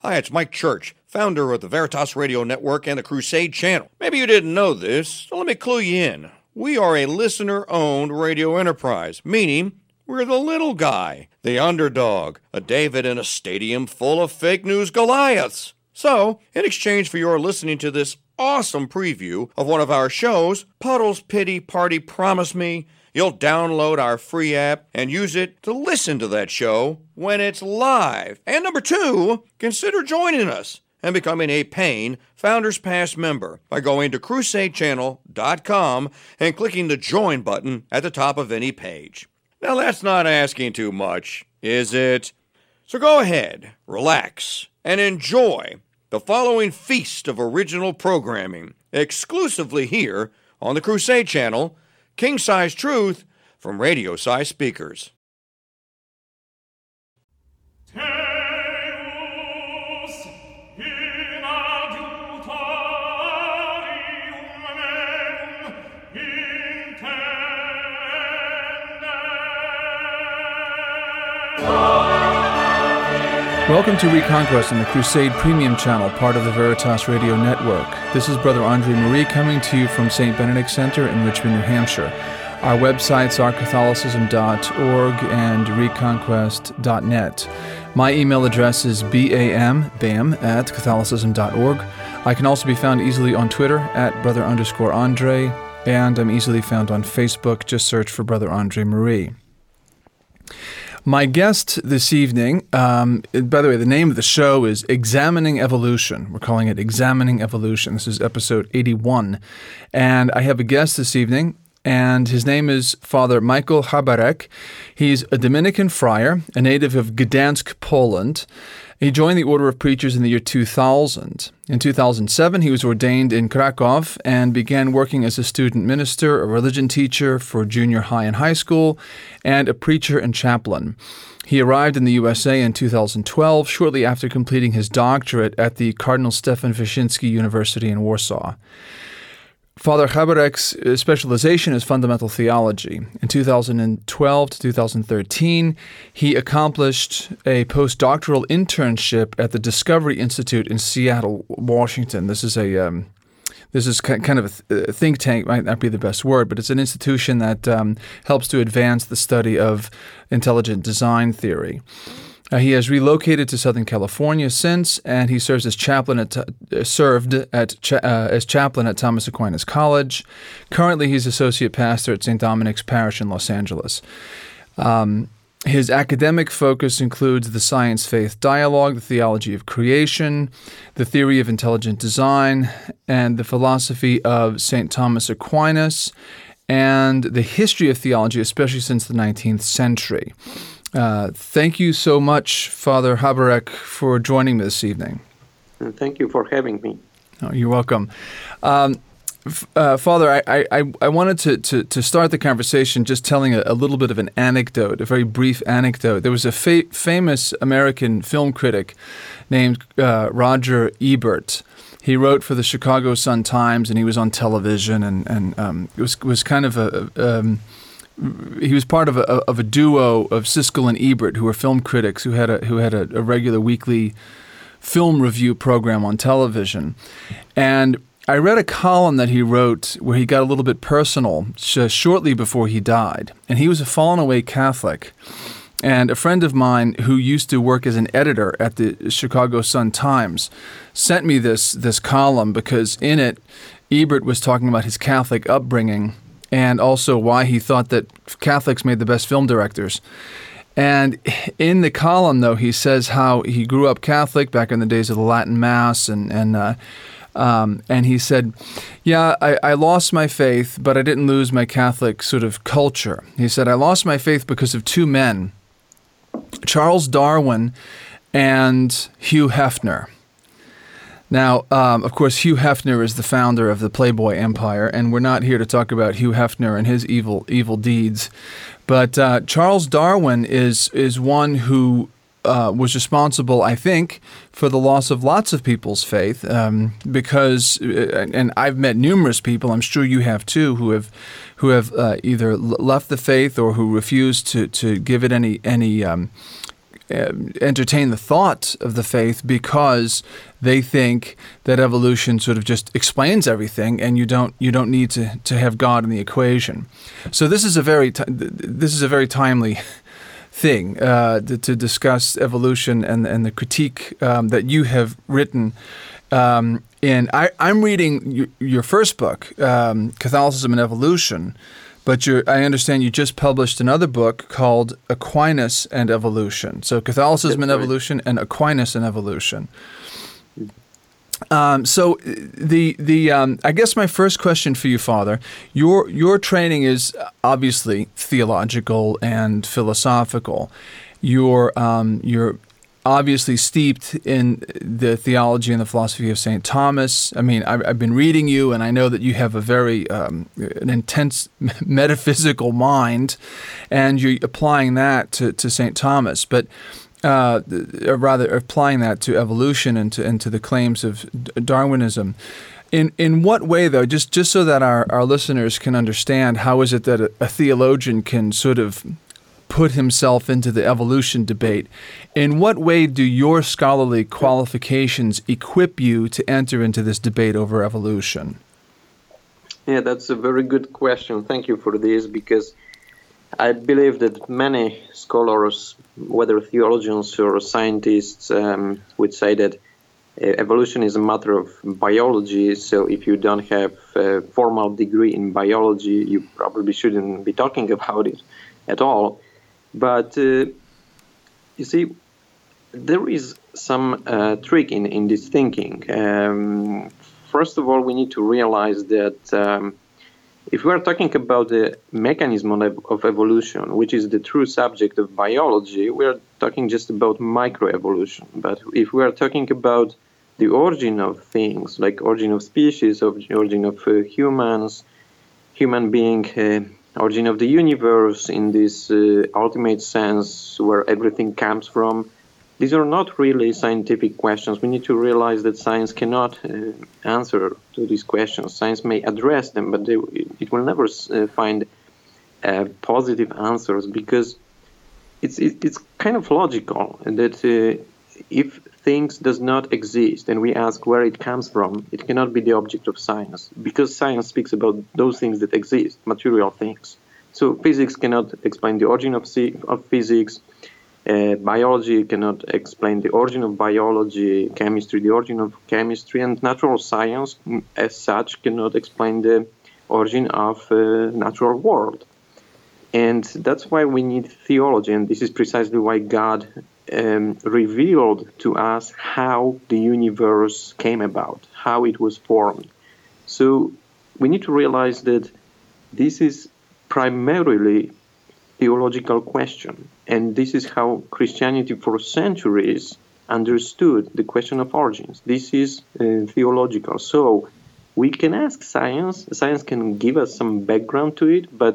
Hi, it's Mike Church, founder of the Veritas Radio Network and the Crusade Channel. Maybe you didn't know this, so let me clue you in. We are a listener-owned radio enterprise, meaning we're the little guy, the underdog, a David in a stadium full of fake news Goliaths. So, in exchange for your listening to this awesome preview of one of our shows, Puddle's Pity Party Promise Me, you'll download our free app and use it to listen to that show when it's live. And number 2, consider joining us and becoming a paying Founders Pass member by going to crusadechannel.com and clicking the join button at the top of any page. Now that's not asking too much, is it? So go ahead, relax, and enjoy the following feast of original programming exclusively here on the Crusade Channel, King-Size Truth from radio-size speakers. Welcome to Reconquest on the Crusade Premium Channel, part of the Veritas Radio Network. This is Brother Andre Marie coming to you from St. Benedict Center in Richmond, New Hampshire. Our websites are Catholicism.org and Reconquest.net. My email address is bam@Catholicism.org. I can also be found easily on Twitter at Brother_Andre, and I'm easily found on Facebook. Just search for Brother Andre Marie. My guest this evening, by the way, the name of the show is Examining Evolution. We're calling it Examining Evolution. This is episode 81. And I have a guest this evening, and his name is Father Michael Habarek. He's a Dominican friar, a native of Gdansk, Poland. He joined the Order of Preachers in the year 2000. In 2007, he was ordained in Krakow and began working as a student minister, a religion teacher for junior high and high school, and a preacher and chaplain. He arrived in the USA in 2012, shortly after completing his doctorate at the Cardinal Stefan Wyszyński University in Warsaw. Father Habarek's specialization is fundamental theology. In 2012 to 2013, he accomplished a postdoctoral internship at the Discovery Institute in Seattle, Washington. This is kind of a think tank, might not be the best word, but it's an institution that helps to advance the study of intelligent design theory. He has relocated to Southern California since, and he served as chaplain at Thomas Aquinas College. Currently, he's associate pastor at St. Dominic's Parish in Los Angeles. His academic focus includes the science-faith dialogue, the theology of creation, the theory of intelligent design, and the philosophy of St. Thomas Aquinas, and the history of theology, especially since the 19th century. Thank you so much, Father Habarek, for joining me this evening. Thank you for having me. Oh, you're welcome. Father, I wanted to start the conversation just telling a little bit of an anecdote, a very brief anecdote. There was a famous American film critic named Roger Ebert. He wrote for the Chicago Sun-Times, and he was on television, and it was kind of he was part of a duo of Siskel and Ebert, who were film critics who had a regular weekly film review program on television. And I read a column that he wrote where he got a little bit personal shortly before he died. And he was a fallen-away Catholic. And a friend of mine who used to work as an editor at the Chicago Sun-Times sent me this column because in it, Ebert was talking about his Catholic upbringing and also why he thought that Catholics made the best film directors. And in the column, though, he says how he grew up Catholic back in the days of the Latin Mass, and he said, yeah, I lost my faith, but I didn't lose my Catholic sort of culture. He said, I lost my faith because of two men, Charles Darwin and Hugh Hefner. Now, of course, Hugh Hefner is the founder of the Playboy Empire, and we're not here to talk about Hugh Hefner and his evil deeds. But Charles Darwin is one who was responsible, I think, for the loss of lots of people's faith, because, and I've met numerous people, I'm sure you have too, who have either left the faith or who refuse to give it any entertain the thought of the faith because they think that evolution sort of just explains everything, and you don't need to have God in the equation. So this is a very timely thing to discuss evolution and the critique that you have written. And I'm reading your first book, Catholicism and Evolution, but I understand you just published another book called Aquinas and Evolution. So Catholicism and Evolution and Aquinas and Evolution. So I guess my first question for you, Father, your training is obviously theological and philosophical. You're obviously steeped in the theology and the philosophy of St. Thomas. I mean, I've been reading you, and I know that you have a very an intense metaphysical mind, and you're applying that to St. Thomas, but or rather applying that to evolution and to the claims of Darwinism. In what way, though, just so that our listeners can understand, how is it that a theologian can sort of put himself into the evolution debate? In what way do your scholarly qualifications equip you to enter into this debate over evolution? Yeah, that's a very good question. Thank you for this, because I believe that many scholars, whether theologians or scientists, would say that evolution is a matter of biology. So if you don't have a formal degree in biology, you probably shouldn't be talking about it at all. But you see, there is some trick in this thinking. First of all, we need to realize that if we are talking about the mechanism of evolution, which is the true subject of biology, we are talking just about microevolution. But if we are talking about the origin of things, like origin of species, origin of humans, human being, origin of the universe in this ultimate sense where everything comes from, these are not really scientific questions. We need to realize that science cannot answer to these questions. Science may address them, but it will never find positive answers, because it's kind of logical that if things does not exist and we ask where it comes from, it cannot be the object of science, because science speaks about those things that exist, material things. So physics cannot explain the origin of physics, biology cannot explain the origin of biology, chemistry the origin of chemistry, and natural science as such cannot explain the origin of natural world. And that's why we need theology, and this is precisely why God revealed to us how the universe came about, how it was formed. So we need to realize that this is primarily theological question, and this is how Christianity for centuries understood the question of origins. This is theological. So we can ask science. Science can give us some background to it, but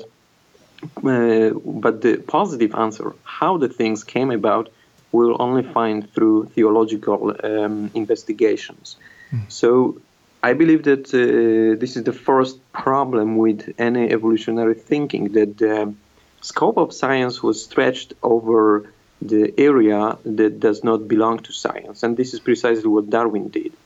the positive answer, how the things came about, we'll only find through theological investigations. So I believe that this is the first problem with any evolutionary thinking, that the scope of science was stretched over the area that does not belong to science. And this is precisely what Darwin did.